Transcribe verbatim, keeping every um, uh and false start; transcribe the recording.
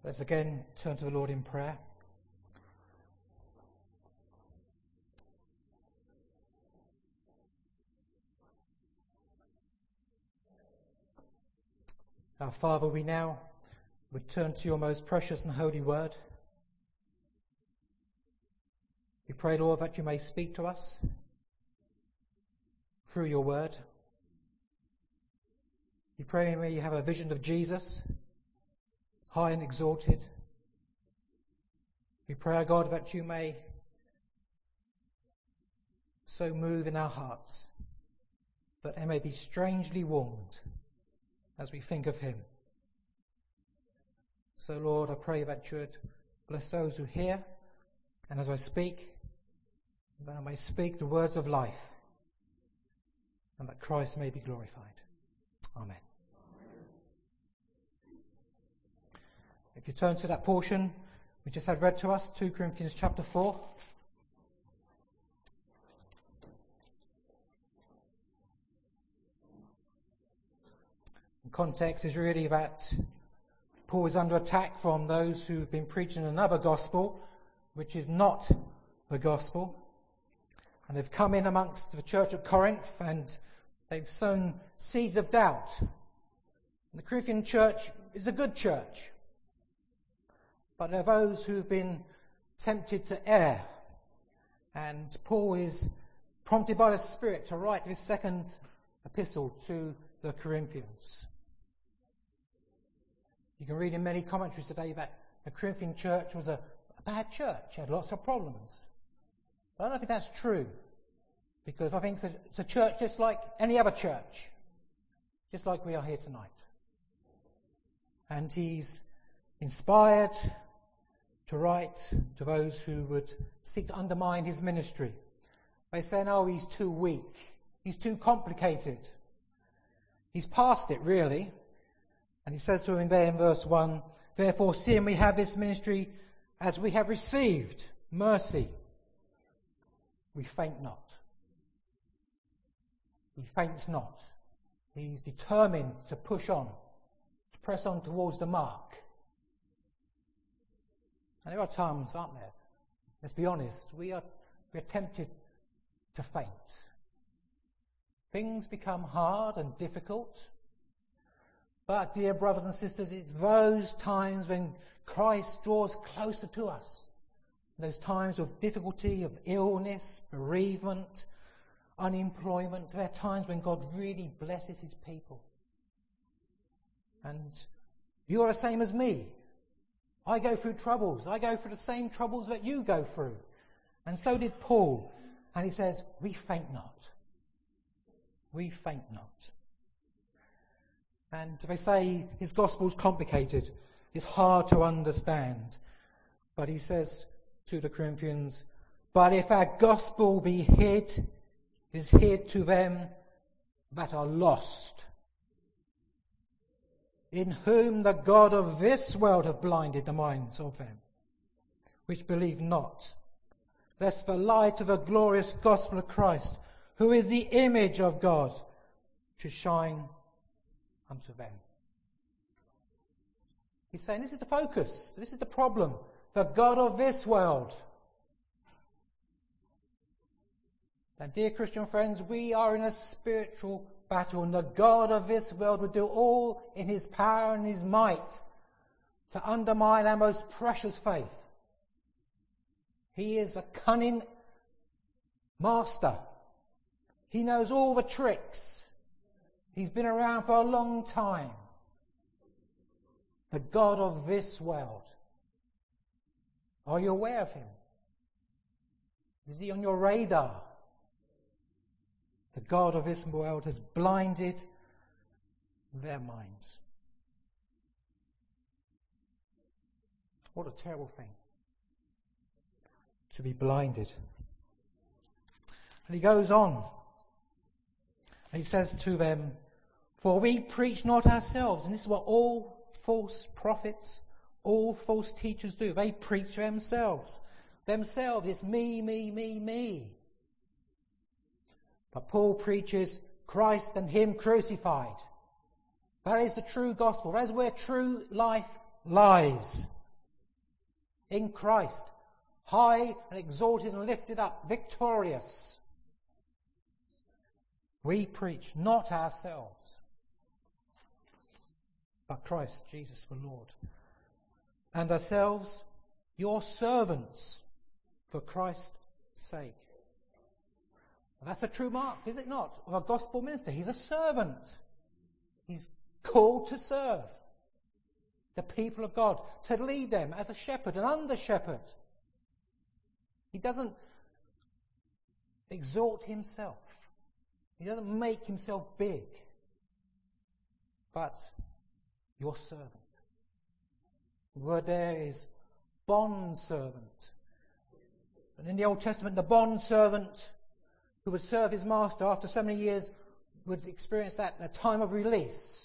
Let's again turn to the Lord in prayer. Our Father, we now return to your most precious and holy word. We pray, Lord, that you may speak to us through your word. We pray may you have a vision of Jesus, high and exalted. We pray, our God, that you may so move in our hearts that they may be strangely warmed as we think of him. So, Lord, I pray that you would bless those who hear, and as I speak, that I may speak the words of life, and that Christ may be glorified. Amen. If you turn to that portion we just had read to us, two Corinthians chapter four. The context is really that Paul is under attack from those who've been preaching another gospel, which is not the gospel. And they've come in amongst the church at Corinth and they've sown seeds of doubt. And the Corinthian church is a good church. But there are those who've been tempted to err. And Paul is prompted by the Spirit to write this second epistle to the Corinthians. You can read in many commentaries today that the Corinthian church was a, a bad church, had lots of problems. But I don't think that's true, because I think it's a, it's a church just like any other church, just like we are here tonight. And he's inspired to write to those who would seek to undermine his ministry. They say, no, he's too weak, he's too complicated. He's past it, really. And he says to him there in verse one, therefore, seeing we have this ministry as we have received mercy, we faint not. He faints not. He's determined to push on, to press on towards the mark. And there are times, aren't there? Let's be honest, we are, we are tempted to faint. Things become hard and difficult. But, dear brothers and sisters, it's those times when Christ draws closer to us. Those times of difficulty, of illness, bereavement, unemployment. There are times when God really blesses his people. And you are the same as me. I go through troubles. I go through the same troubles that you go through. And so did Paul. And he says, we faint not. We faint not. And they say his gospel's complicated. It's hard to understand. But he says to the Corinthians, but if our gospel be hid, is hid to them that are lost, in whom the God of this world have blinded the minds of them, which believe not, lest the light of the glorious gospel of Christ, who is the image of God, should shine unto them. He's saying this is the focus, this is the problem. The God of this world. And dear Christian friends, we are in a spiritual battle, and the God of this world will do all in his power and his might to undermine our most precious faith. He is a cunning master. He knows all the tricks. He's been around for a long time. The God of this world. Are you aware of him? Is he on your radar? The God of this world has blinded their minds. What a terrible thing. To be blinded. And he goes on. And he says to them, for we preach not ourselves. And this is what all false prophets, all false teachers do. They preach themselves. Themselves. It's me, me, me, me. But Paul preaches Christ and him crucified. That is the true gospel. That is where true life lies. in Christ, high and exalted and lifted up, victorious. We preach not ourselves, but Christ Jesus the Lord, and ourselves your servants for Christ's sake. And that's a true mark, is it not, of a gospel minister? He's a servant. He's called to serve the people of God, to lead them as a shepherd, an under-shepherd. He doesn't exalt himself. He doesn't make himself big, but your servant. The word there is bond servant. And in the Old Testament, the bond servant who would serve his master after so many years would experience that, a time of release.